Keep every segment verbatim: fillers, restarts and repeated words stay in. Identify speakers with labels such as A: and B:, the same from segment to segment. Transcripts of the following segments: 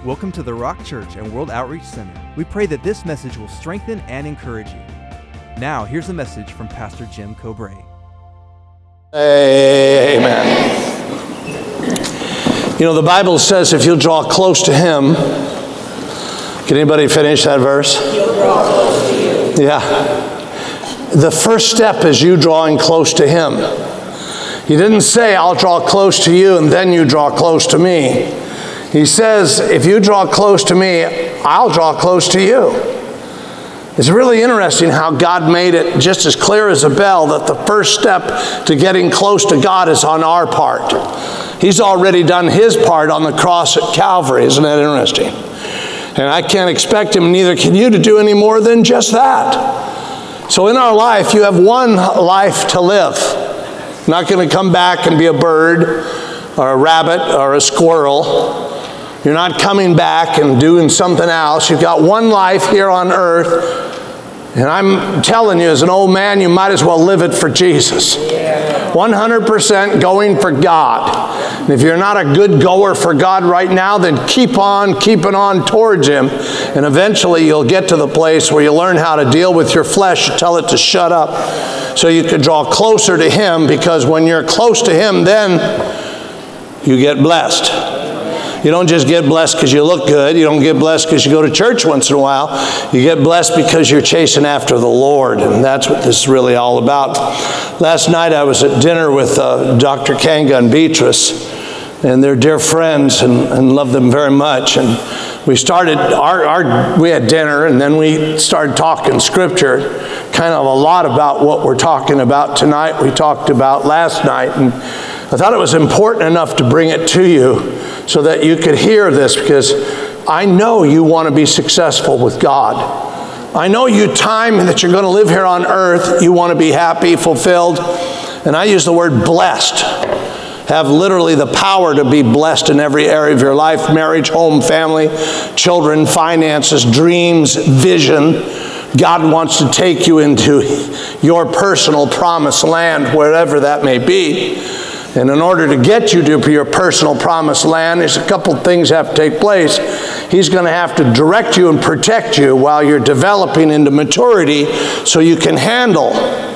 A: Welcome to the Rock Church and World Outreach Center. We pray that this message will strengthen and encourage you. Now, here's a message from Pastor Jim Cobrae.
B: Amen. You know, the Bible says if you'll draw close to Him, can anybody finish that verse?
C: He'll draw close to you.
B: Yeah. The first step is you drawing close to Him. He didn't say, I'll draw close to you and then you draw close to me. He says, if you draw close to me, I'll draw close to you. It's really interesting how God made it just as clear as a bell that the first step to getting close to God is on our part. He's already done His part on the cross at Calvary. Isn't that interesting? And I can't expect Him, neither can you, to do any more than just that. So in our life, you have one life to live. You're not going to come back and be a bird or a rabbit or a squirrel. You're not coming back and doing something else. You've got one life here on earth. And I'm telling you, as an old man, you might as well live it for Jesus. one hundred percent going for God. And if you're not a good goer for God right now, then keep on keeping on towards Him. And eventually you'll get to the place where you learn how to deal with your flesh, tell it to shut up, so you can draw closer to Him, because when you're close to Him, then you get blessed. You don't just get blessed because you look good. You don't get blessed because you go to church once in a while. You get blessed because you're chasing after the Lord, and that's what this is really all about. Last night I was at dinner with uh, Doctor Kanga and Beatrice, and they're dear friends, and, and love them very much. And we started, our, our we had dinner, and then we started talking Scripture, kind of a lot about what we're talking about tonight. We talked about last night, and I thought it was important enough to bring it to you so that you could hear this, because I know you want to be successful with God. I know you time that you're going to live here on earth, you want to be happy, fulfilled, and I use the word blessed. Have literally the power to be blessed in every area of your life: marriage, home, family, children, finances, dreams, vision. God wants to take you into your personal promised land, wherever that may be. And in order to get you to your personal promised land, there's a couple things have to take place. He's going to have to direct you and protect you while you're developing into maturity, so you can handle,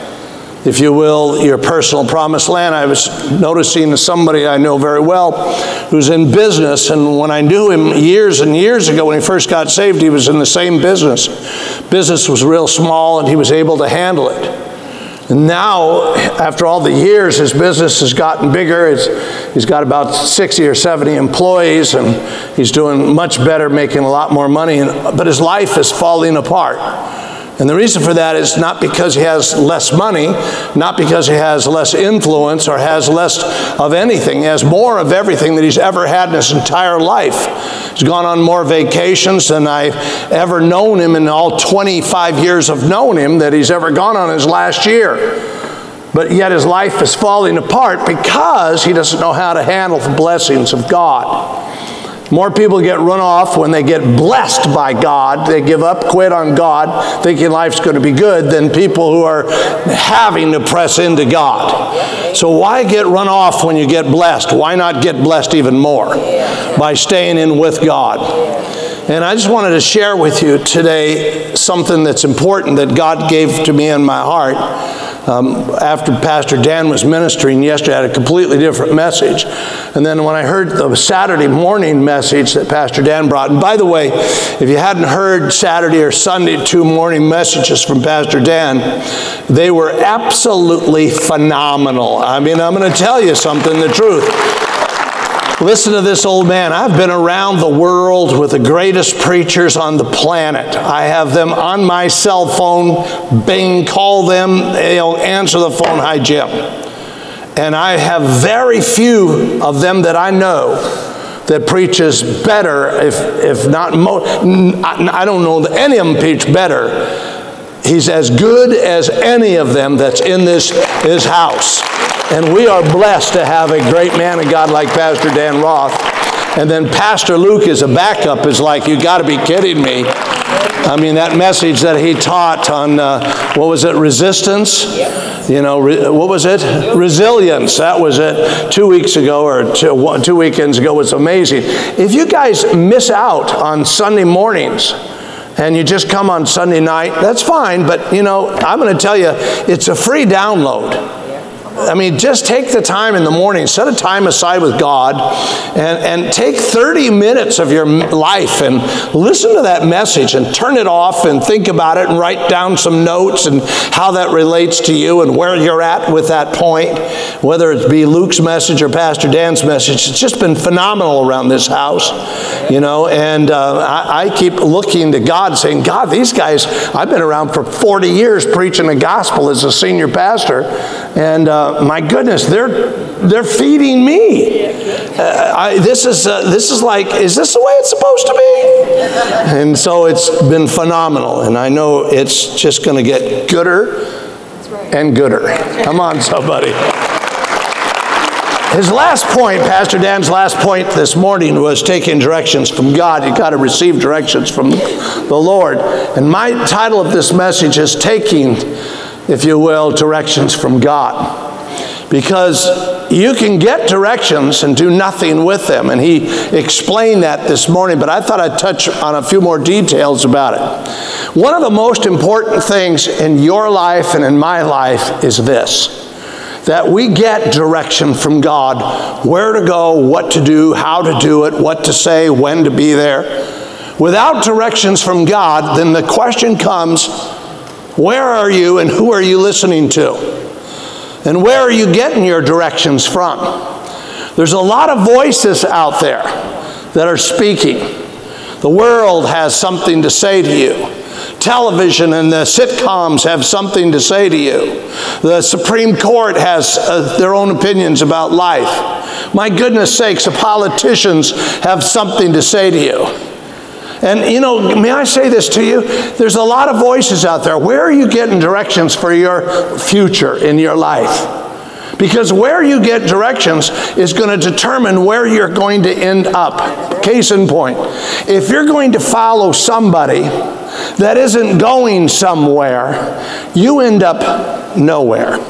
B: if you will, your personal promised land. I was noticing somebody I know very well who's in business, and when I knew him years and years ago when he first got saved, he was in the same business. Business was real small, and he was able to handle it. And now, after all the years, his business has gotten bigger. It's, he's got about sixty or seventy employees, and he's doing much better, making a lot more money. And, but his life is falling apart. And the reason for that is not because he has less money, not because he has less influence or has less of anything. He has more of everything that he's ever had in his entire life. He's gone on more vacations than I've ever known him in all twenty-five years of knowing him that he's ever gone on his last year. But yet his life is falling apart because he doesn't know how to handle the blessings of God. More people get run off when they get blessed by God. They give up, quit on God, thinking life's going to be good, than people who are having to press into God. So why get run off when you get blessed? Why not get blessed even more by staying in with God? And I just wanted to share with you today something that's important that God gave to me in my heart. Um, after Pastor Dan was ministering yesterday, I had a completely different message. And then when I heard the Saturday morning message that Pastor Dan brought, and by the way, if you hadn't heard Saturday or Sunday two morning messages from Pastor Dan, they were absolutely phenomenal. I mean, I'm going to tell you something, the truth. Listen to this old man. I've been around the world with the greatest preachers on the planet. I have them on my cell phone. Bing, call them. They'll answer the phone. Hi, Jim. And I have very few of them that I know that preaches better, if if not more. I don't know that any of them preach better. He's as good as any of them that's in this, this house. And we are blessed to have a great man of God like Pastor Dan Roth. And then Pastor Luke is a backup. Is like, you got to be kidding me. I mean, that message that he taught on, uh, what was it, resistance? Yep. You know, re- what was it? Resilience. That was it. Two weeks ago or two, one, two weekends ago was amazing. If you guys miss out on Sunday mornings and you just come on Sunday night, that's fine. But, you know, I'm going to tell you, it's a free download. I mean, just take the time in the morning, set a time aside with God, and, and take thirty minutes of your life and listen to that message and turn it off and think about it and write down some notes and how that relates to you and where you're at with that point, whether it be Luke's message or Pastor Dan's message. It's just been phenomenal around this house, you know, and uh, I, I keep looking to God saying, God, these guys, I've been around for forty years preaching the gospel as a senior pastor, and uh, my goodness, they're they're feeding me. Uh, I, this is uh, this is like, is this the way it's supposed to be? And so it's been phenomenal, and I know it's just going to get gooder and gooder. Come on, somebody. His last point, Pastor Dan's last point this morning was taking directions from God. You got to receive directions from the Lord. And my title of this message is taking, if you will, directions from God. Because you can get directions and do nothing with them. And he explained that this morning, but I thought I'd touch on a few more details about it. One of the most important things in your life and in my life is this: that we get direction from God, where to go, what to do, how to do it, what to say, when to be there. Without directions from God, then the question comes, where are you and who are you listening to? And where are you getting your directions from? There's a lot of voices out there that are speaking. The world has something to say to you. Television and the sitcoms have something to say to you. The Supreme Court has uh, their own opinions about life. My goodness sakes, the politicians have something to say to you. And, you know, may I say this to you? There's a lot of voices out there. Where are you getting directions for your future in your life? Because where you get directions is going to determine where you're going to end up. Case in point, if you're going to follow somebody that isn't going somewhere, you end up nowhere.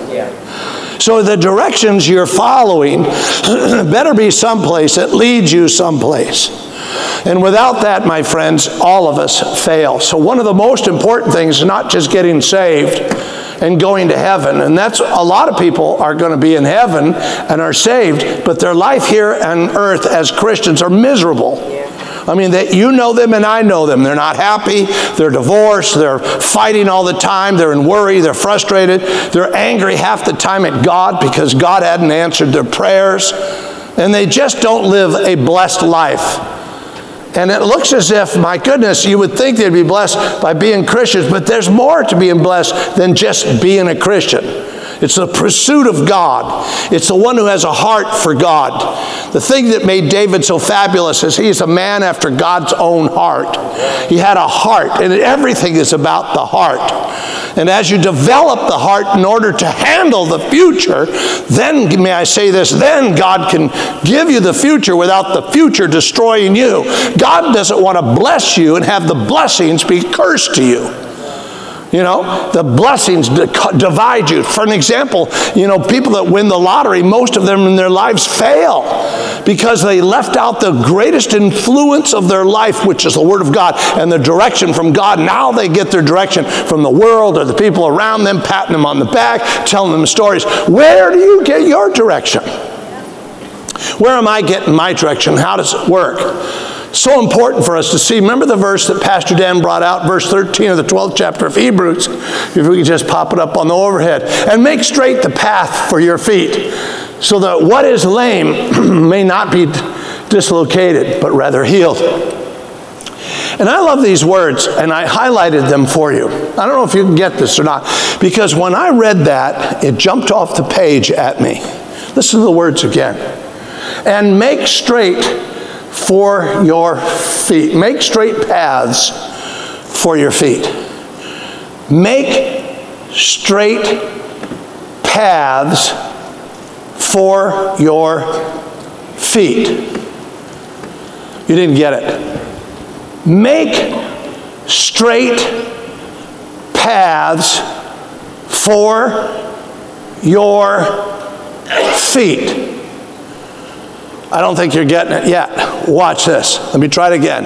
B: So the directions you're following better be someplace that leads you someplace. And without that, my friends, all of us fail. So one of the most important things is not just getting saved and going to heaven. And that's, a lot of people are going to be in heaven and are saved, but their life here on earth as Christians are miserable. I mean, they, you know them and I know them. They're not happy. They're divorced. They're fighting all the time. They're in worry. They're frustrated. They're angry half the time at God because God hadn't answered their prayers. And they just don't live a blessed life. And it looks as if, my goodness, you would think they'd be blessed by being Christians, but there's more to being blessed than just being a Christian. It's the pursuit of God. It's the one who has a heart for God. The thing that made David so fabulous is he's a man after God's own heart. He had a heart, and everything is about the heart. And as you develop the heart in order to handle the future, then, may I say this, then God can give you the future without the future destroying you. God doesn't want to bless you and have the blessings be cursed to you. You know, the blessings divide you. For an example, you know, people that win the lottery, most of them in their lives fail because they left out the greatest influence of their life, which is the Word of God and the direction from God. Now they get their direction from the world or the people around them, patting them on the back, telling them stories. Where do you get your direction? Where am I getting my direction? How does it work? So important for us to see. Remember the verse that Pastor Dan brought out, verse thirteen of the twelfth chapter of Hebrews. If we could just pop it up on the overhead. And make straight the path for your feet, so that what is lame may not be dislocated, but rather healed. And I love these words, and I highlighted them for you. I don't know if you can get this or not, because when I read that, it jumped off the page at me. Listen to the words again. And make straight for your feet. Make straight paths for your feet. Make straight paths for your feet. You didn't get it. Make straight paths for your feet. I don't think you're getting it yet. Watch this. Let me try it again.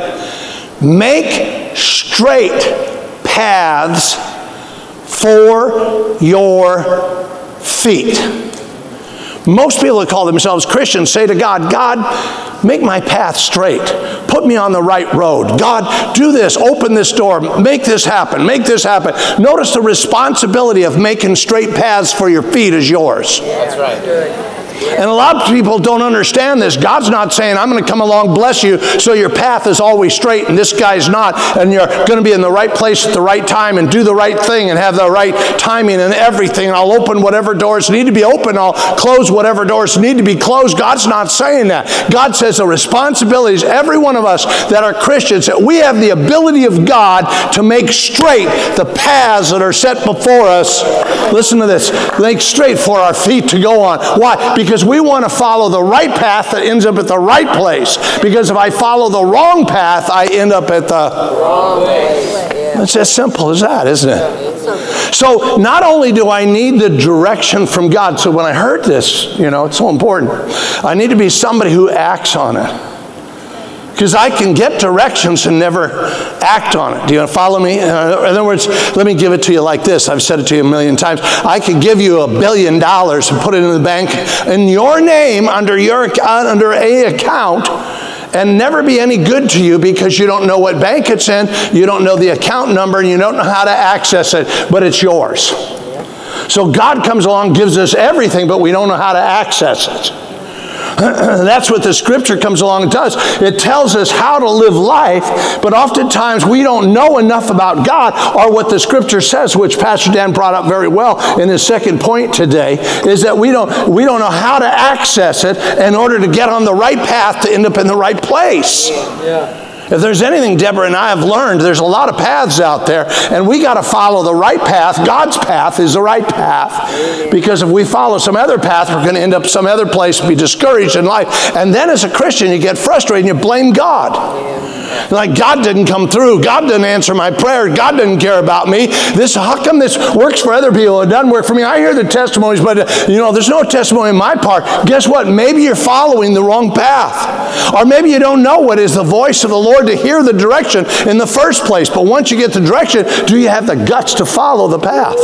B: Make straight paths for your feet. Most people that call themselves Christians say to God, God, make my path straight. Put me on the right road. God, do this. Open this door. Make this happen. Make this happen. Notice the responsibility of making straight paths for your feet is yours.
C: That's right.
B: And a lot of people don't understand this. God's not saying, I'm going to come along, bless you, so your path is always straight and this guy's not, and you're going to be in the right place at the right time and do the right thing and have the right timing and everything. And I'll open whatever doors need to be open. I'll close whatever doors need to be closed. God's not saying that. God says the responsibility is every one of us that are Christians, that we have the ability of God to make straight the paths that are set before us. Listen to this. Make straight for our feet to go on. Why? Because Because we want to follow the right path that ends up at the right place. Because if I follow the wrong path, I end up at the wrong place. It's as simple as that, isn't it? So not only do I need the direction from God, so when I heard this, you know, it's so important. I need to be somebody who acts on it. Because I can get directions and never act on it. Do you follow me? In other words, let me give it to you like this. I've said it to you a million times. I could give you a billion dollars and put it in the bank in your name under your under a account and never be any good to you because you don't know what bank it's in, you don't know the account number, and you don't know how to access it, but it's yours. So God comes along, gives us everything, but we don't know how to access it. That's what the scripture comes along and does. It tells us how to live life, but oftentimes we don't know enough about God or what the scripture says, which Pastor Dan brought up very well in his second point today, is that we don't, we don't know how to access it in order to get on the right path to end up in the right place. Yeah. If there's anything Deborah and I have learned, there's a lot of paths out there, and we got to follow the right path. God's path is the right path. Because if we follow some other path, we're going to end up some other place and be discouraged in life. And then as a Christian, you get frustrated and you blame God. Like, God didn't come through. God didn't answer my prayer. God didn't care about me. This, how come this works for other people? It doesn't work for me. I hear the testimonies, but, uh, you know, there's no testimony in my part. Guess what? Maybe you're following the wrong path. Or maybe you don't know what is the voice of the Lord to hear the direction in the first place. But once you get the direction, do you have the guts to follow the path?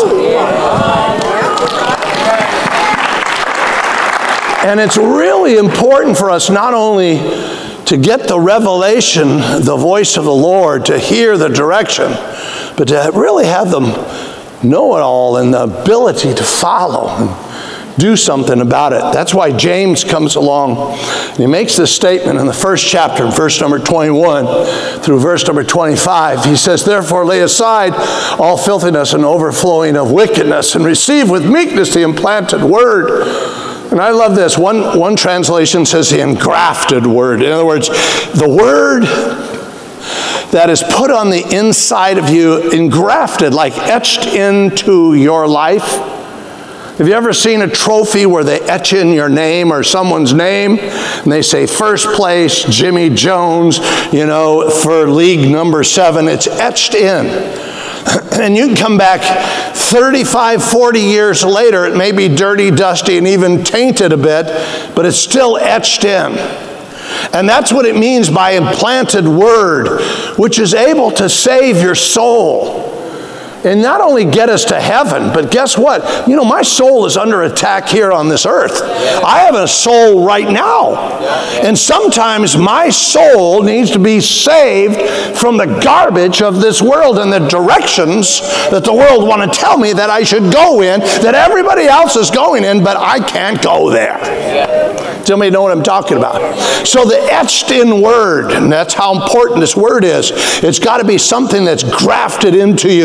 B: And it's really important for us not only to get the revelation, the voice of the Lord, to hear the direction, but to really have them know it all and the ability to follow and do something about it. That's why James comes along. He makes this statement in the first chapter, in verse number twenty-one through verse number twenty-five. He says, therefore lay aside all filthiness and overflowing of wickedness, and receive with meekness the implanted word. And I love this. One, one translation says the engrafted word. In other words, the word that is put on the inside of you, engrafted, like etched into your life. Have you ever seen a trophy where they etch in your name or someone's name, and they say first place, Jimmy Jones, you know, for league number seven? It's etched in. And you can come back thirty-five, forty years later, it may be dirty, dusty, and even tainted a bit, but it's still etched in. And that's what it means by implanted word, which is able to save your soul. And not only get us to heaven, but guess what? You know, my soul is under attack here on this earth. I have a soul right now. And sometimes my soul needs to be saved from the garbage of this world and the directions that the world want to tell me that I should go in, that everybody else is going in, but I can't go there. Does anybody know what I'm talking about? So the etched in word, and that's how important this word is. It's got to be something that's grafted into you. So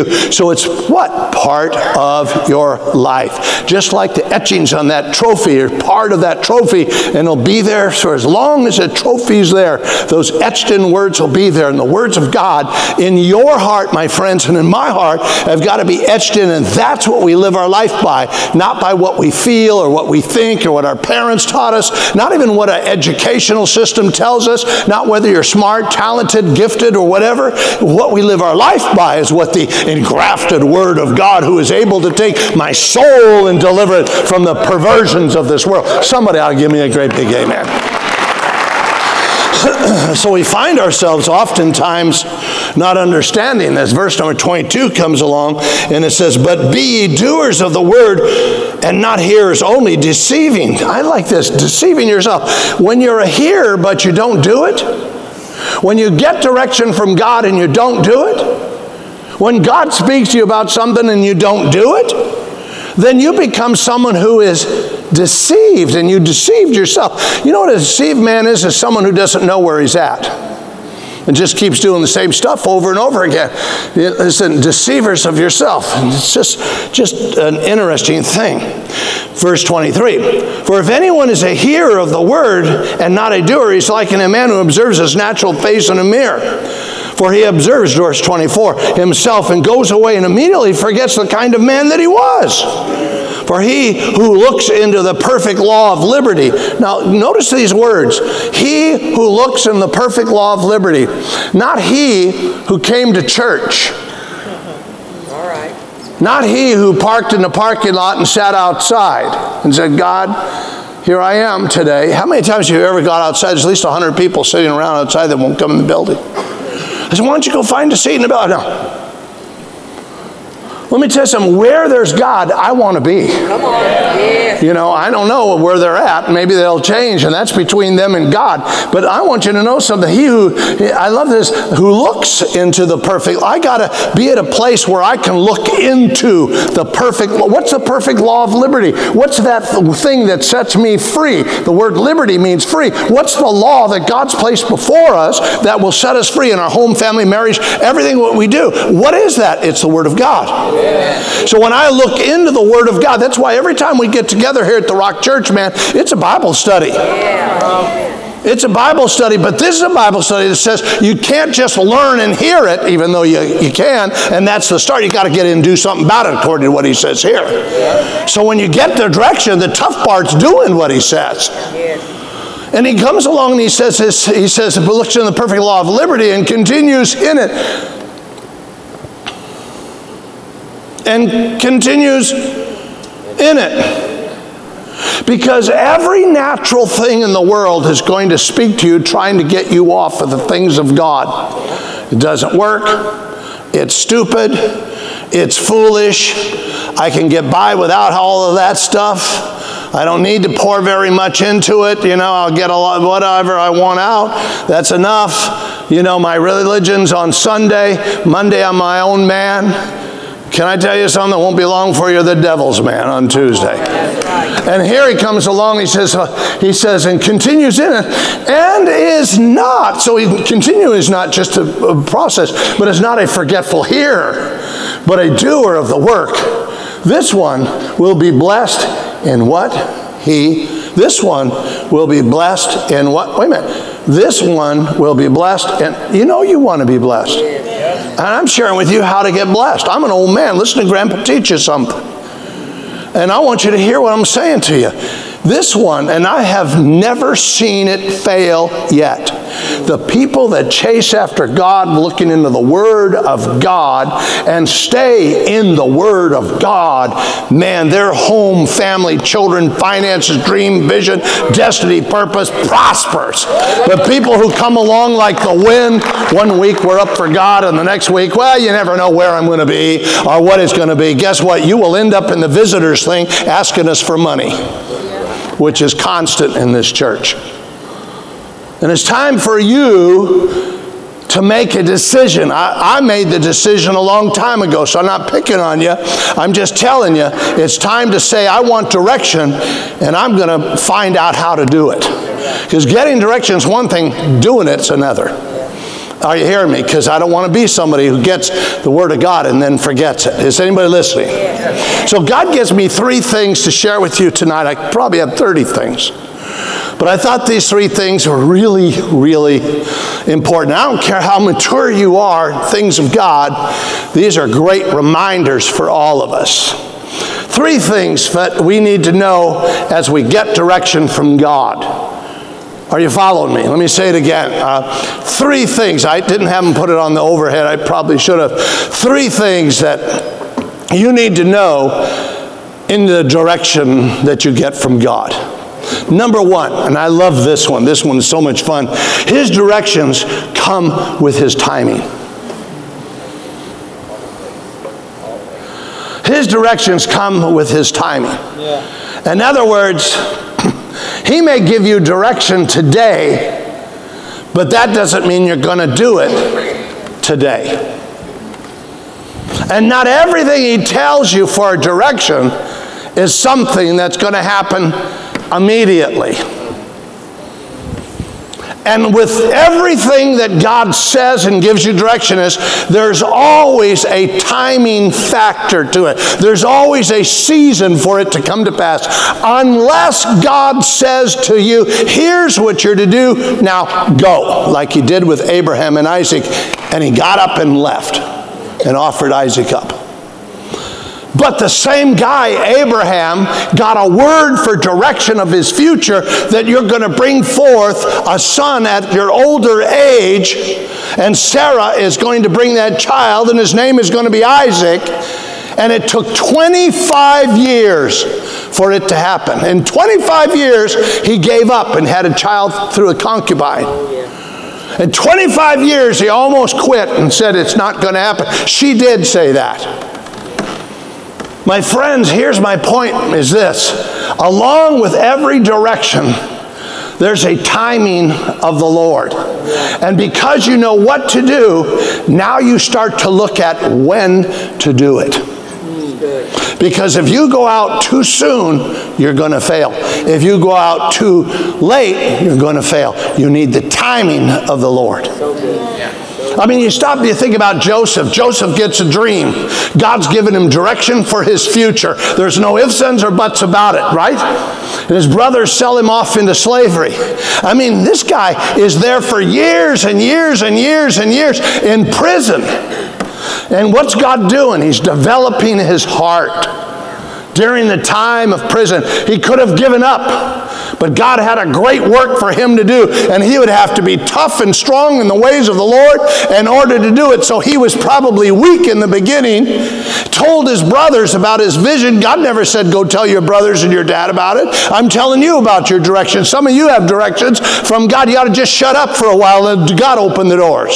B: So it's what? Part of your life. Just like the etchings on that trophy are part of that trophy, and it'll be there for as long as the trophy's there. Those etched in words will be there. And the words of God in your heart, my friends, and in my heart have got to be etched in, and that's what we live our life by. Not by what we feel or what we think or what our parents taught us, not even what an educational system tells us, not whether you're smart, talented, gifted, or whatever. What we live our life by is what the engrafted Word of God, who is able to take my soul and deliver it from the perversions of this world. Somebody ought to give me a great big amen. So we find ourselves oftentimes not understanding this. Verse number twenty-two comes along and it says, but be ye doers of the word and not hearers only, deceiving. I like this, deceiving yourself. When you're a hearer but you don't do it, when you get direction from God and you don't do it, when God speaks to you about something and you don't do it, then you become someone who is deceived, and you deceived yourself. You know what a deceived man is? Is someone who doesn't know where he's at and just keeps doing the same stuff over and over again. Listen, deceivers of yourself. It's just, just an interesting thing. Verse twenty-three, for if anyone is a hearer of the word and not a doer, he's like a man who observes his natural face in a mirror. For he observes, verse twenty-four, himself and goes away and immediately forgets the kind of man that he was. For he who looks into the perfect law of liberty. Now, notice these words. He who looks in the perfect law of liberty. Not he who came to church.
C: All right.
B: Not he who parked in the parking lot and sat outside and said, God, here I am today. How many times have you ever got outside? There's at least one hundred people sitting around outside that won't come in the building. I said, why don't you go find a seat in the building? No. Let me tell you something. Where there's God, I want to be.
C: Come on. Yeah.
B: You know, I don't know where they're at. Maybe they'll change, and that's between them and God. But I want you to know something. He who, I love this, who looks into the perfect, I got to be at a place where I can look into the perfect, what's the perfect law of liberty? What's that thing that sets me free? The word liberty means free. What's the law that God's placed before us that will set us free in our home, family, marriage, everything what we do? What is that? It's the Word of God. So when I look into the Word of God, that's why every time we get together here at the Rock Church, man, it's a Bible study. It's a Bible study, but this is a Bible study that says you can't just learn and hear it, even though you, you can, and that's the start. You got to get in and do something about it, according to what he says here. So when you get the direction, the tough part's doing what he says. And he comes along and he says, this, he says, if it looks in the perfect law of liberty and continues in it, and continues in it. Because every natural thing in the world is going to speak to you trying to get you off of the things of God. It doesn't work. It's stupid. It's foolish. I can get by without all of that stuff. I don't need to pour very much into it. You know, I'll get a lot, whatever I want out. That's enough. You know, my religion's on Sunday. Monday, I'm my own man. Can I tell you something that won't be long for you? The devil's man on Tuesday. And here he comes along, he says, uh, he says, and continues in it, and is not. So he continues is not just a, a process, but is not a forgetful hearer, but a doer of the work. This one will be blessed in what he, this one will be blessed in what? Wait a minute. This one will be blessed, and you know you want to be blessed. And I'm sharing with you how to get blessed. I'm an old man. Listen to Grandpa teach you something. And I want you to hear what I'm saying to you. This one, and I have never seen it fail yet. The people that chase after God, looking into the Word of God, and stay in the Word of God, man, their home, family, children, finances, dream, vision, destiny, purpose prospers. But people who come along like the wind, one week we're up for God, and the next week, well, you never know where I'm going to be or what it's going to be. Guess what? You will end up in the visitors thing asking us for money, which is constant in this church. And it's time for you to make a decision. I, I made the decision a long time ago, so I'm not picking on you. I'm just telling you, it's time to say, I want direction, and I'm going to find out how to do it. Because getting direction is one thing, doing it's another. Are you hearing me? Because I don't want to be somebody who gets the Word of God and then forgets it. Is anybody listening? Yeah. So God gives me three things to share with you tonight. I probably have thirty things. But I thought these three things were really, really important. I don't care how mature you are in things of God. These are great reminders for all of us. Three things that we need to know as we get direction from God. Are you following me? Let me say it again. Uh, three things. I didn't have them put it on the overhead. I probably should have. Three things that you need to know in the direction that you get from God. Number one, and I love this one. This one is so much fun. His directions come with His timing. His directions come with His timing. Yeah. In other words, He may give you direction today, but that doesn't mean you're going to do it today. And not everything He tells you for a direction is something that's going to happen immediately. And with everything that God says and gives you direction is, there's always a timing factor to it. There's always a season for it to come to pass. Unless God says to you, here's what you're to do, now go. Like He did with Abraham and Isaac. And he got up and left and offered Isaac up. But the same guy, Abraham, got a word for direction of his future, that you're going to bring forth a son at your older age, and Sarah is going to bring that child, and his name is going to be Isaac. And it took twenty-five years for it to happen. In twenty-five years, he gave up and had a child through a concubine. In twenty-five years, he almost quit and said it's not going to happen. She did say that. My friends, here's my point, is this. Along with every direction, there's a timing of the Lord. And because you know what to do, now you start to look at when to do it. Because if you go out too soon, you're going to fail. If you go out too late, you're going to fail. You need the timing of the Lord. I mean, you stop and you think about Joseph. Joseph gets a dream. God's given him direction for his future. There's no ifs, ands, or buts about it, right? And his brothers sell him off into slavery. I mean, this guy is there for years and years and years and years in prison. And what's God doing? He's developing his heart. During the time of prison, he could have given up, but God had a great work for him to do, and he would have to be tough and strong in the ways of the Lord in order to do it. So he was probably weak in the beginning, told his brothers about his vision. God never said, go tell your brothers and your dad about it. I'm telling you about your direction. Some of you have directions from God. You ought to just shut up for a while and God open the doors.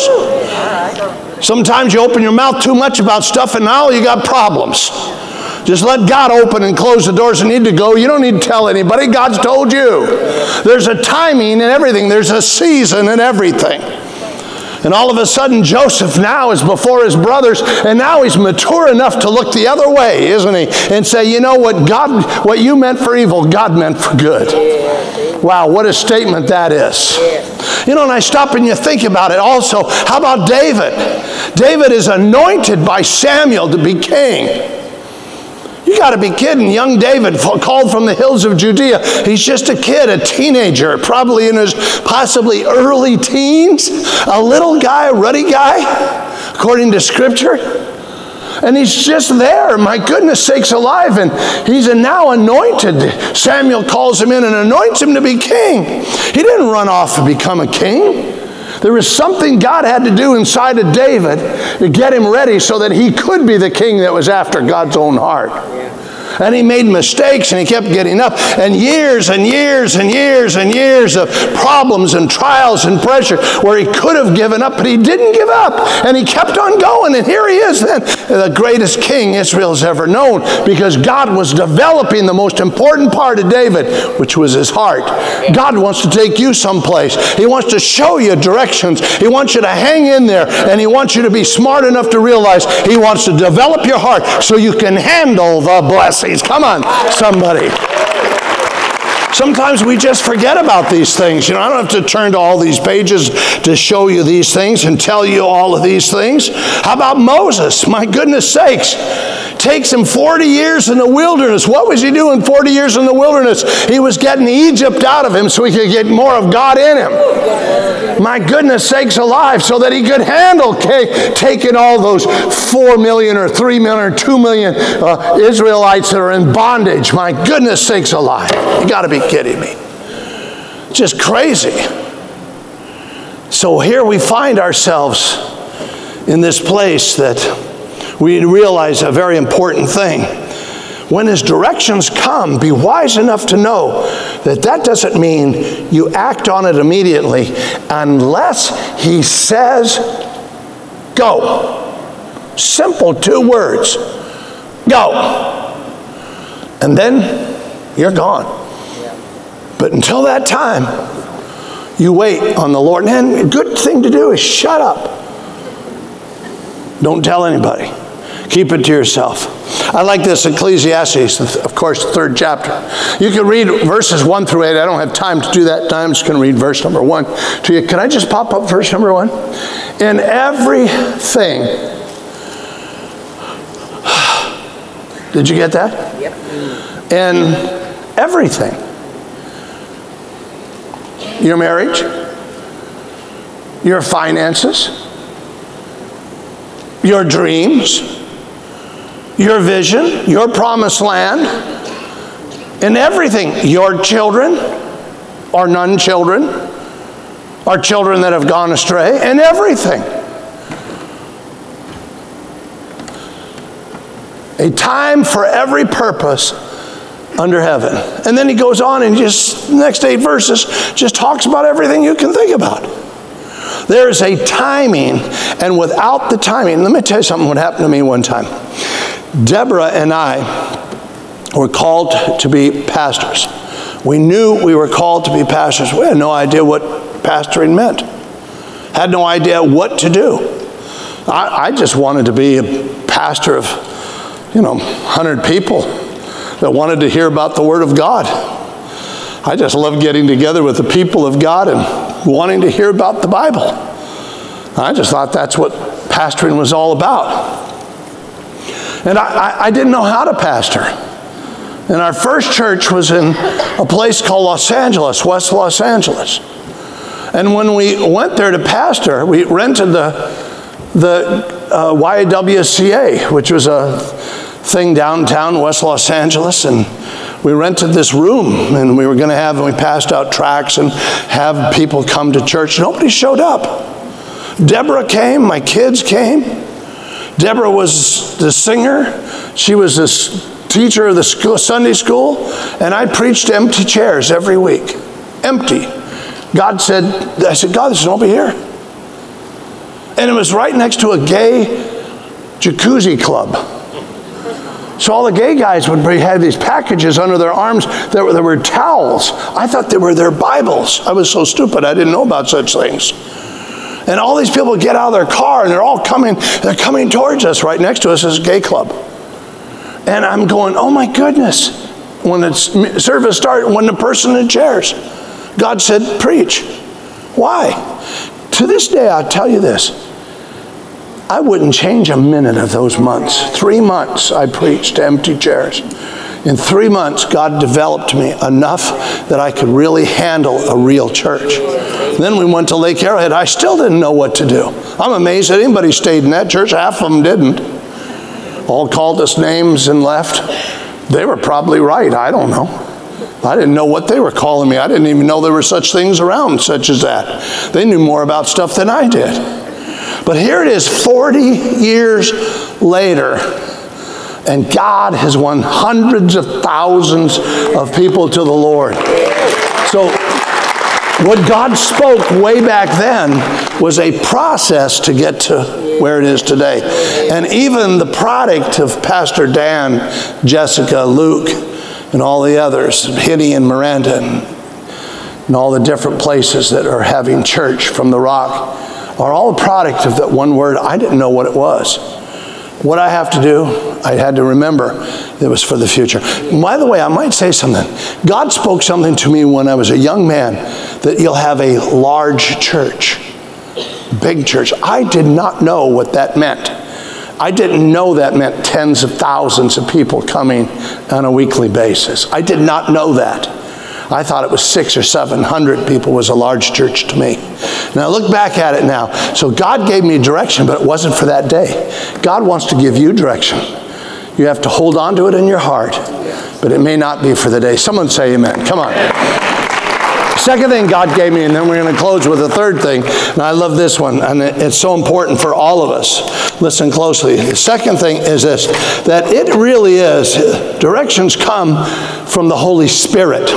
B: Sometimes you open your mouth too much about stuff, and now you got problems. Just let God open and close the doors and need to go. You don't need to tell anybody. God's told you. There's a timing in everything. There's a season in everything. And all of a sudden, Joseph now is before his brothers, and now he's mature enough to look the other way, isn't he? And say, you know what, God, what you meant for evil, God meant for good. Wow, what a statement that is. You know, and I stop and you think about it also. How about David? David is anointed by Samuel to be king. You got to be kidding. Young David, called from the hills of Judea. He's just a kid, a teenager, probably in his possibly early teens. A little guy, a ruddy guy, according to Scripture. And he's just there, my goodness sakes alive. And he's now anointed. Samuel calls him in and anoints him to be king. He didn't run off and become a king. There was something God had to do inside of David to get him ready so that he could be the king that was after God's own heart. And he made mistakes and he kept getting up. And years and years and years and years of problems and trials and pressure where he could have given up, but he didn't give up. And he kept on going. And here he is then, the greatest king Israel's ever known, because God was developing the most important part of David, which was his heart. God wants to take you someplace. He wants to show you directions. He wants you to hang in there. And he wants you to be smart enough to realize he wants to develop your heart so you can handle the blessing. Come on, somebody. Sometimes we just forget about these things. You know, I don't have to turn to all these pages to show you these things and tell you all of these things. How about Moses? My goodness sakes. Takes him forty years in the wilderness. What was he doing forty years in the wilderness? He was getting Egypt out of him so he could get more of God in him. My goodness sakes alive, so that he could handle taking all those four million or three million or two million uh, Israelites that are in bondage. My goodness sakes alive. You got to be kidding me. Just crazy. So here we find ourselves in this place that we realize a very important thing. When his directions come, be wise enough to know that that doesn't mean you act on it immediately unless he says, go. Simple two words. Go. And then you're gone. But until that time, you wait on the Lord. And a good thing to do is shut up. Don't tell anybody. Keep it to yourself. I like this, Ecclesiastes, of course, the third chapter. You can read verses one through eight. I don't have time to do that. I'm just going to read verse number one to you. Can I just pop up verse number one? In everything. Did you get that?
C: Yep.
B: In everything. Your marriage, your finances, your dreams, your vision, your promised land, in everything, your children or none children, or children that have gone astray, in everything. A time for every purpose under heaven. And then he goes on and just, the next eight verses, just talks about everything you can think about. There is a timing, and without the timing, let me tell you something what happened to me one time. Deborah and I were called to be pastors. We knew we were called to be pastors. We had no idea what pastoring meant. Had no idea what to do. I, I just wanted to be a pastor of, you know, one hundred people that wanted to hear about the Word of God. I just loved getting together with the people of God and wanting to hear about the Bible. I just thought that's what pastoring was all about. And I, I, I didn't know how to pastor. And our first church was in a place called Los Angeles, West Los Angeles. And when we went there to pastor, we rented the, the uh, Y W C A, which was a thing downtown West Los Angeles, and we rented this room, and we were going to have, and we passed out tracts and have people come to church. Nobody showed up. Deborah came, my kids came. Deborah was the singer. She was the teacher of the school, Sunday school, and I preached empty chairs every week. Empty. God said, I said, God, there's nobody here. And it was right next to a gay jacuzzi club. So all the gay guys would have these packages under their arms that were, that were towels. I thought they were their Bibles. I was so stupid. I didn't know about such things. And all these people get out of their car and they're all coming, they're coming towards us. Right next to us is a gay club. And I'm going, oh my goodness. When the service started, when the person in chairs, God said, preach. Why? To this day, I'll tell you this. I wouldn't change a minute of those months. Three months I preached to empty chairs. In three months, God developed me enough that I could really handle a real church. Then we went to Lake Arrowhead. I still didn't know what to do. I'm amazed that anybody stayed in that church. Half of them didn't. All called us names and left. They were probably right. I don't know. I didn't know what they were calling me. I didn't even know there were such things around, such as that. They knew more about stuff than I did. But here it is, forty years later, and God has won hundreds of thousands of people to the Lord. So what God spoke way back then was a process to get to where it is today. And even the product of Pastor Dan, Jessica, Luke, and all the others, Hitty and Miranda, and, and all the different places that are having church from the Rock, are all a product of that one word. I didn't know what it was. what I have to do, I had to remember it was for the future. By the way, I might say something. God spoke something to me when I was a young man, that you'll have a large church, big church. I did not know what that meant. I didn't know that meant tens of thousands of people coming on a weekly basis. I did not know that. I thought it was six or seven hundred people was a large church to me. And I look back at it now. So God gave me direction, but it wasn't for that day. God wants to give you direction. You have to hold on to it in your heart, but it may not be for the day. Someone say amen. Come on. Second thing God gave me, and then we're going to close with a third thing, and I love this one, and it's so important for all of us. Listen closely. The second thing is this, that it really is, directions come from the Holy Spirit.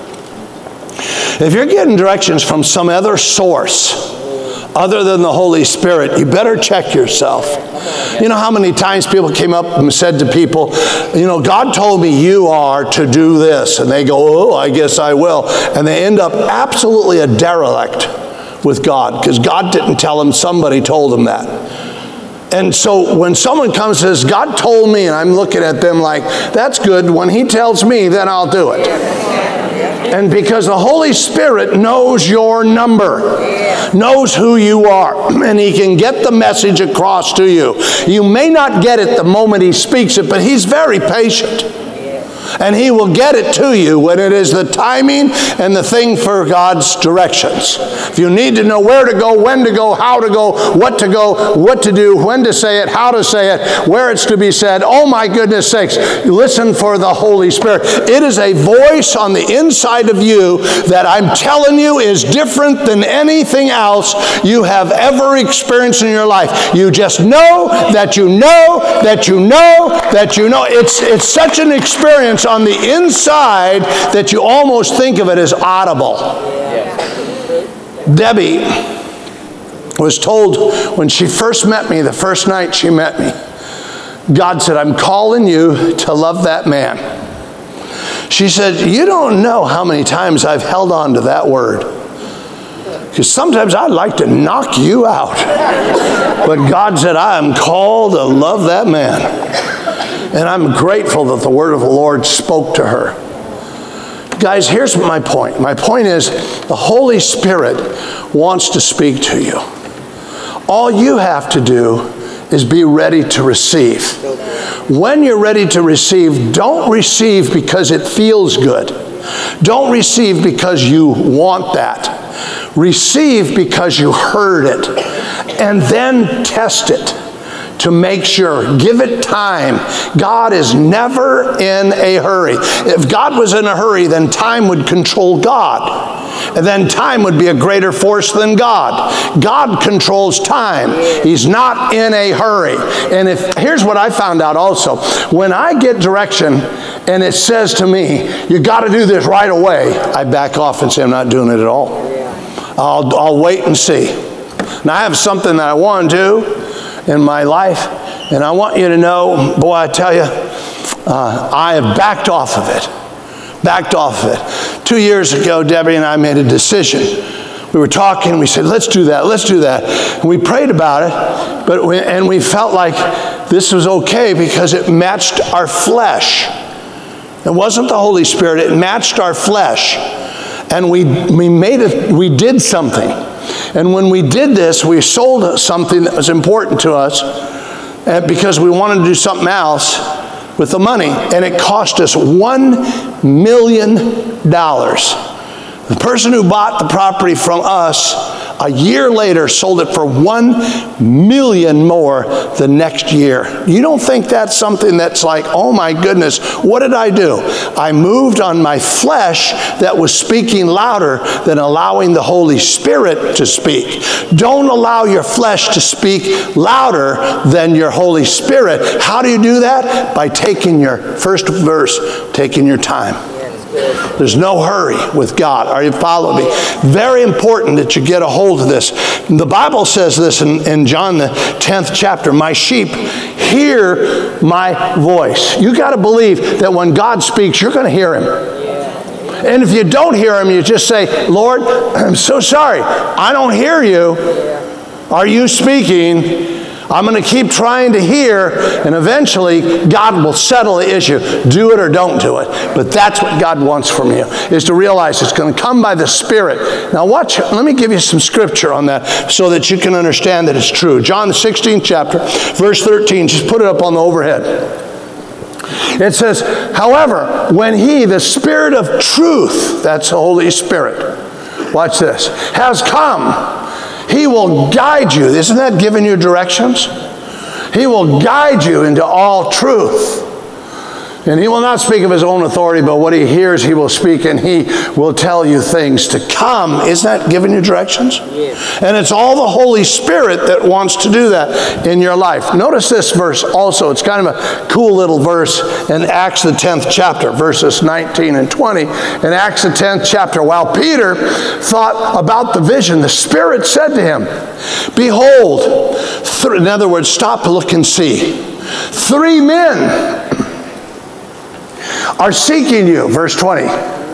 B: If you're getting directions from some other source other than the Holy Spirit, you better check yourself. You know how many times people came up and said to people, you know, God told me you are to do this. And they go, oh, I guess I will. And they end up absolutely a derelict with God, because God didn't tell them, somebody told them that. And so when someone comes and says, God told me, and I'm looking at them like, that's good. When he tells me, then I'll do it. And because the Holy Spirit knows your number, knows who you are, and he can get the message across to you. You may not get it the moment he speaks it, but he's very patient. And he will get it to you when it is the timing and the thing for God's directions. If you need to know where to go, when to go, how to go, what to go, what to do, when to say it, how to say it, where it's to be said, oh my goodness sakes, listen for the Holy Spirit. It is a voice on the inside of you that I'm telling you is different than anything else you have ever experienced in your life. You just know that you know that you know that you know. It's, it's such an experience on the inside that you almost think of it as audible. Debbie was told when she first met me, the first night she met me, God said, I'm calling you to love that man. She said, you don't know how many times I've held on to that word. Because sometimes I'd like to knock you out. But God said, I am called to love that man. And I'm grateful that the word of the Lord spoke to her. Guys, here's my point. My point is the Holy Spirit wants to speak to you. All you have to do is be ready to receive. When you're ready to receive, don't receive because it feels good. Don't receive because you want that. Receive because you heard it. And then test it to make sure. Give it time. God is never in a hurry. If God was in a hurry, then time would control God. And then time would be a greater force than God. God controls time. He's not in a hurry. And if here's what I found out also. When I get direction and it says to me, you got to do this right away, I back off and say, I'm not doing it at all. I'll, I'll wait and see. Now I have something that I want to do in my life, and I want you to know, boy, I tell you, uh, I have backed off of it. Backed off of it. Two years ago, Debbie and I made a decision. We were talking, we said, let's do that, let's do that. And we prayed about it, but we, and we felt like this was okay because it matched our flesh. It wasn't the Holy Spirit, it matched our flesh. And we, we made it, we did something. And when we did this, we sold something that was important to us because we wanted to do something else with the money. And it cost us one million dollars. The person who bought the property from us a year later sold it for one million more the next year. You don't think that's something that's like, oh my goodness, what did I do? I moved on my flesh that was speaking louder than allowing the Holy Spirit to speak. Don't allow your flesh to speak louder than your Holy Spirit. How do you do that? By taking your first verse, taking your time. There's no hurry with God. Are you following me? Very important that you get a hold of this. The Bible says this in, in John the tenth chapter, my sheep hear my voice. You got to believe that when God speaks, you're going to hear him. And if you don't hear him, you just say, Lord, I'm so sorry. I don't hear you. Are you speaking? I'm going to keep trying to hear, and eventually God will settle the issue. Do it or don't do it. But that's what God wants from you, is to realize it's going to come by the Spirit. Now watch, let me give you some scripture on that so that you can understand that it's true. John the sixteenth chapter, verse thirteen, just put it up on the overhead. It says, however, when he, the Spirit of truth, that's the Holy Spirit, watch this, has come, he will guide you. Isn't that giving you directions? He will guide you into all truth. And he will not speak of his own authority, but what he hears he will speak, and he will tell you things to come. Isn't that giving you directions? Yes. And it's all the Holy Spirit that wants to do that in your life. Notice this verse also. It's kind of a cool little verse in Acts the tenth chapter, verses nineteen and twenty. In Acts the tenth chapter, while Peter thought about the vision, the Spirit said to him, behold, th- in other words, stop, look, and see. Three men are seeking you. Verse twenty.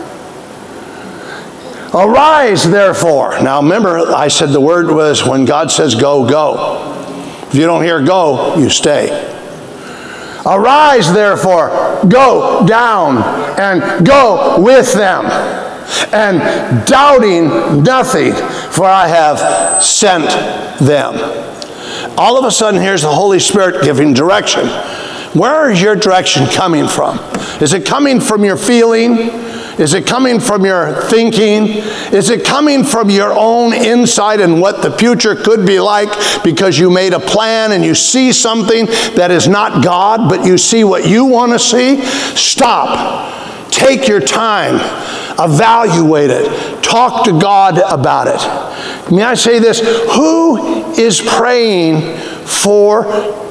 B: Arise, therefore. Now remember, I said the word was when God says go, go. If you don't hear go, you stay. Arise, therefore, go down and go with them. And doubting nothing, for I have sent them. All of a sudden, here's the Holy Spirit giving direction. Where is your direction coming from? Is it coming from your feeling? Is it coming from your thinking? Is it coming from your own insight and what the future could be like because you made a plan and you see something that is not God, but you see what you want to see? Stop. Take your time. Evaluate it. Talk to God about it. May I say this? Who is praying for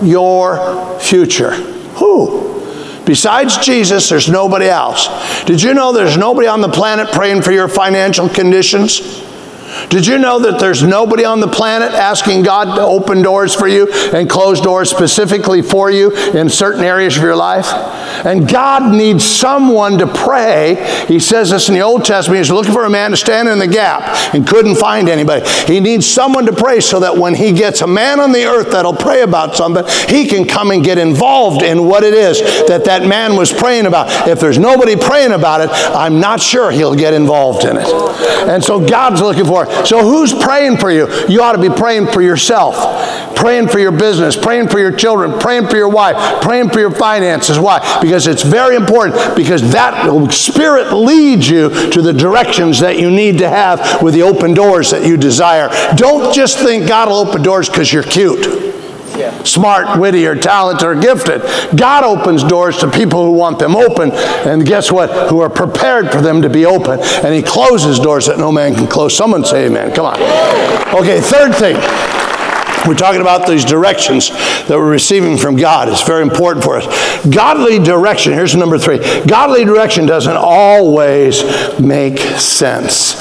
B: your future? Who? Besides Jesus, there's nobody else. Did you know there's nobody on the planet praying for your financial conditions? Did you know that there's nobody on the planet asking God to open doors for you and close doors specifically for you in certain areas of your life? And God needs someone to pray. He says this in the Old Testament. He's looking for a man to stand in the gap and couldn't find anybody. He needs someone to pray so that when he gets a man on the earth that'll pray about something, he can come and get involved in what it is that that man was praying about. If there's nobody praying about it, I'm not sure he'll get involved in it. And so God's looking for it. So who's praying for you? You ought to be praying for yourself, praying for your business, praying for your children, praying for your wife, praying for your finances. Why? Because it's very important, because that Spirit leads you to the directions that you need to have with the open doors that you desire. Don't just think God will open doors because you're cute. Yeah. Smart, witty, or talented, or gifted. God opens doors to people who want them open, and guess what? Who are prepared for them to be open. And he closes doors that no man can close. Someone say amen. Come on. Okay, third thing. We're talking about these directions that we're receiving from God. It's very important for us. Godly direction, here's number three. Godly direction doesn't always make sense.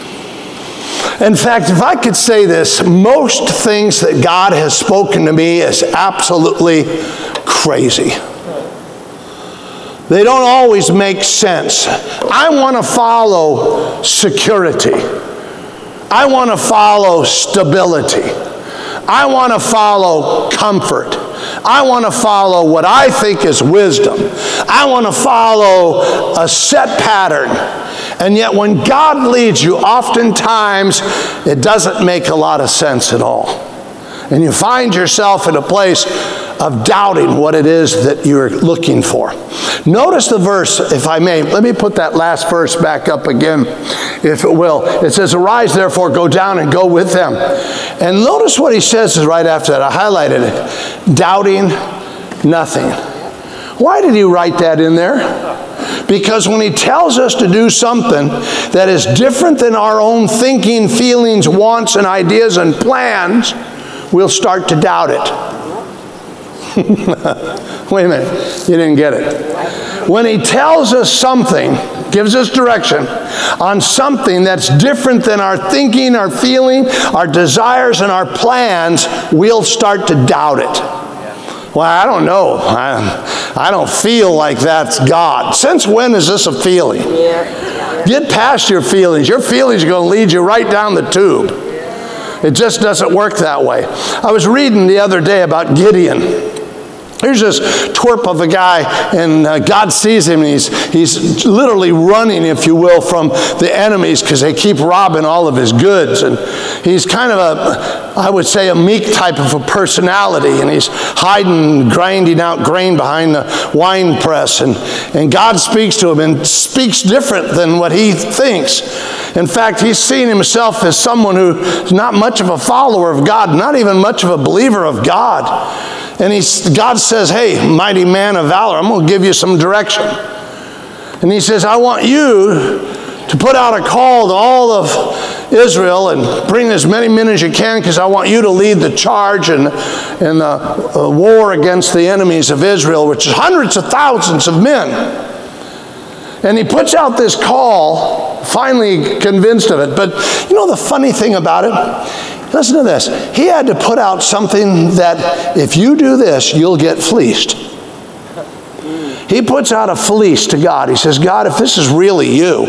B: In fact, if I could say this, most things that God has spoken to me is absolutely crazy. They don't always make sense. I want to follow security. I want to follow stability. I want to follow comfort. I want to follow what I think is wisdom. I want to follow a set pattern. And yet when God leads you, oftentimes it doesn't make a lot of sense at all. And you find yourself in a place of doubting what it is that you're looking for. Notice the verse, if I may. Let me put that last verse back up again, if it will. It says, arise, therefore, go down and go with them. And notice what he says is right after that. I highlighted it. Doubting nothing. Why did he write that in there? Because when he tells us to do something that is different than our own thinking, feelings, wants, and ideas and plans, we'll start to doubt it. Wait a minute, you didn't get it. When he tells us something, gives us direction on something that's different than our thinking, our feeling, our desires, and our plans, we'll start to doubt it. Well, I don't know. I, I don't feel like that's God. Since when is this a feeling? Get past your feelings. Your feelings are going to lead you right down the tube. It just doesn't work that way. I was reading the other day about Gideon. Here's this twerp of a guy, and uh, God sees him, and he's, he's literally running, if you will, from the enemies because they keep robbing all of his goods. And he's kind of a, I would say, a meek type of a personality, and he's hiding, grinding out grain behind the wine press. And, and God speaks to him and speaks different than what he thinks. In fact, he's seen himself as someone who's not much of a follower of God, not even much of a believer of God. And he's, God says, hey, mighty man of valor, I'm going to give you some direction. And he says, I want you to put out a call to all of Israel and bring as many men as you can, because I want you to lead the charge and, and the uh, war against the enemies of Israel, which is hundreds of thousands of men. And he puts out this call, finally convinced of it. But you know the funny thing about it? Listen to this. He had to put out something that if you do this, you'll get fleeced. He puts out a fleece to God. He says, God, if this is really you,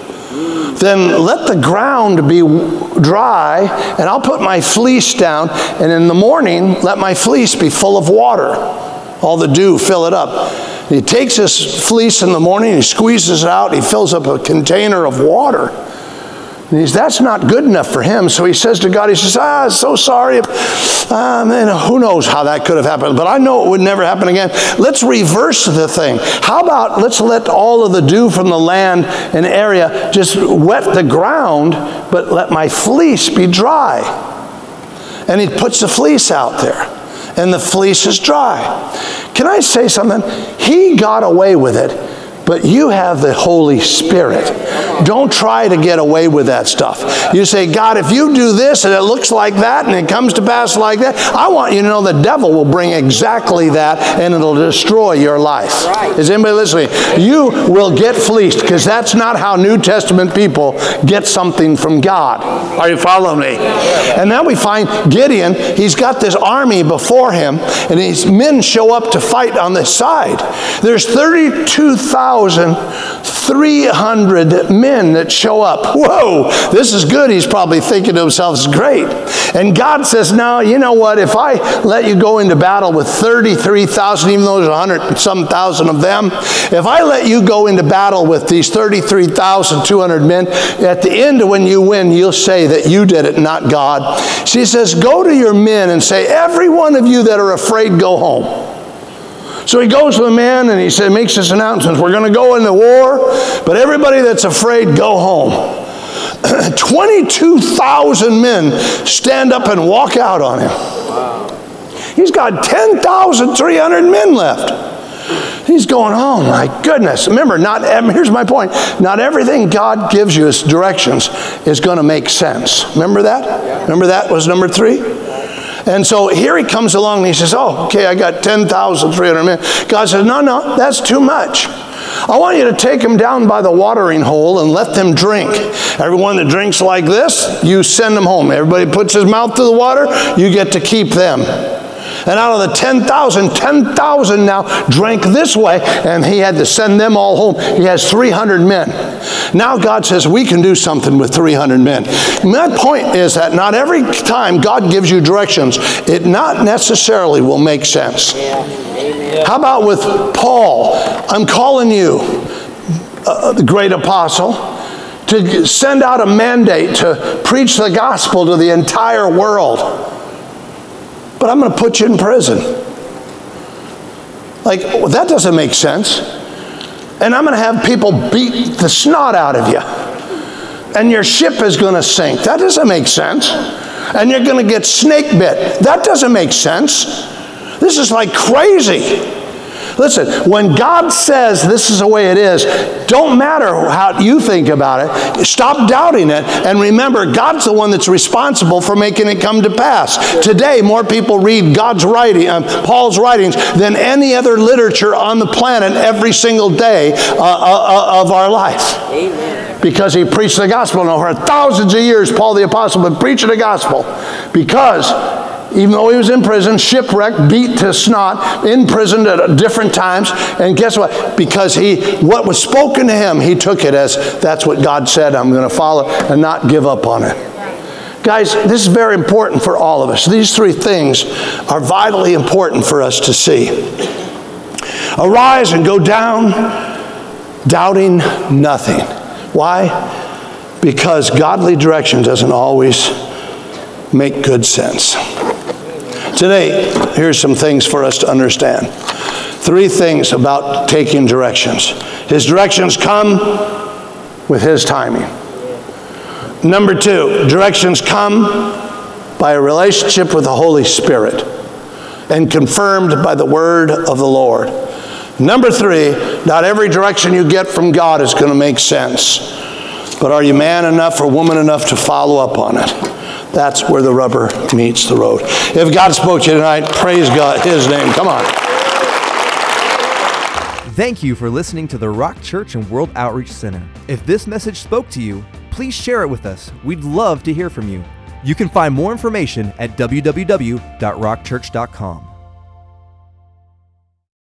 B: then let the ground be dry, and I'll put my fleece down, and in the morning, let my fleece be full of water. All the dew, fill it up. He takes his fleece in the morning, he squeezes it out, he fills up a container of water. And he's, that's not good enough for him. So he says to God, he says, ah, so sorry. Uh, man, who knows how that could have happened. But I know it would never happen again. Let's reverse the thing. How about let's let all of the dew from the land and area just wet the ground, but let my fleece be dry. And he puts the fleece out there. And the fleece is dry. Can I say something? He got away with it. But you have the Holy Spirit. Don't try to get away with that stuff. You say, God, if you do this and it looks like that and it comes to pass like that, I want you to know the devil will bring exactly that and it'll destroy your life. Is anybody listening? You will get fleeced, because that's not how New Testament people get something from God. Are you following me? And then we find Gideon, he's got this army before him, and his men show up to fight on this side. There's thirty-two thousand three hundred men that show up. Whoa, this is good. He's probably thinking to himself, it's great. And God says, no, you know what? If I let you go into battle with thirty-three thousand, even though there's one hundred and some thousand of them, if I let you go into battle with these thirty-three thousand two hundred men, at the end of when you win, you'll say that you did it, not God. She says, go to your men and say, every one of you that are afraid, go home. So he goes to the men and he said, makes this announcement, we're going to go into war, but everybody that's afraid, go home. twenty-two thousand men stand up and walk out on him. Wow. He's got ten thousand three hundred men left. He's going, oh my goodness. Remember, not here's my point. Not everything God gives you as directions is going to make sense. Remember that? Remember that was number three? And so here he comes along and he says, oh, okay, I got ten thousand three hundred men. God says, no, no, that's too much. I want you to take them down by the watering hole and let them drink. Everyone that drinks like this, you send them home. Everybody puts his mouth to the water, you get to keep them. And out of the ten thousand, ten thousand now drank this way, and he had to send them all home. He has three hundred men. Now God says, we can do something with three hundred men. My point is that not every time God gives you directions, it not necessarily will make sense. Yeah. How about with Paul? I'm calling you, uh, the great apostle, to send out a mandate to preach the gospel to the entire world. But I'm going to put you in prison. Like, well, that doesn't make sense. And I'm going to have people beat the snot out of you. And your ship is going to sink. That doesn't make sense. And you're going to get snake bit. That doesn't make sense. This is like crazy. Listen, when God says this is the way it is, don't matter how you think about it. Stop doubting it. And remember, God's the one that's responsible for making it come to pass. Today, more people read God's writing, uh, Paul's writings, than any other literature on the planet every single day uh, uh, of our life. Amen. Because he preached the gospel. Now, for thousands of years, Paul the apostle been preaching the gospel. Because even though he was in prison, shipwrecked, beat to snot, imprisoned at different times. And guess what? Because he, what was spoken to him, he took it as, that's what God said, I'm going to follow and not give up on it. Guys, this is very important for all of us. These three things are vitally important for us to see. Arise and go down, doubting nothing. Why? Because godly direction doesn't always make good sense. Today, here's some things for us to understand. Three things about taking directions. His directions come with His timing. Number two, directions come by a relationship with the Holy Spirit and confirmed by the word of the Lord. Number three, not every direction you get from God is going to make sense. But are you man enough or woman enough to follow up on it? That's where the rubber meets the road. If God spoke to you tonight, praise God, His name. Come on.
A: Thank you for listening to the Rock Church and World Outreach Center. If this message spoke to you, please share it with us. We'd love to hear from you. You can find more information at w w w dot rock church dot com.